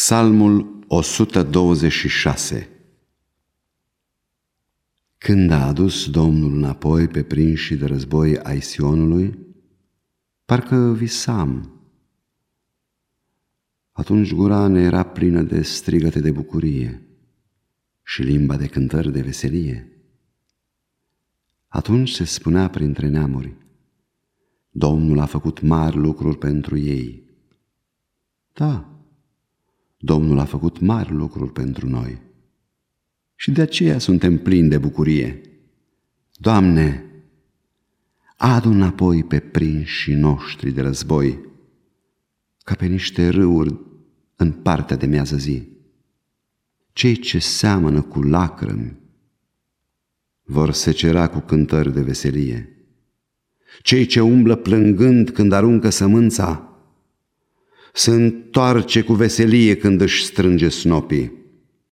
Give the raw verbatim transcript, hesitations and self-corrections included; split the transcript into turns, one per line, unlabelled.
Psalmul o sută douăzeci și șase. Când a adus Domnul înapoi pe prinșii de război ai Sionului, parcă visam. Atunci gura ne era plină de strigăte de bucurie și limba de cântări de veselie. Atunci se spunea printre neamuri: Domnul a făcut mari lucruri pentru ei. Da, Domnul a făcut mari lucruri pentru noi și de aceea suntem plini de bucurie. Doamne, adu înapoi pe prinșii noștri de război, ca pe niște râuri în partea de miază zi. Cei ce seamănă cu lacrimi vor secera cu cântări de veselie. Cei ce umblă plângând când aruncă sămânța se întoarce cu veselie când își strânge snopii.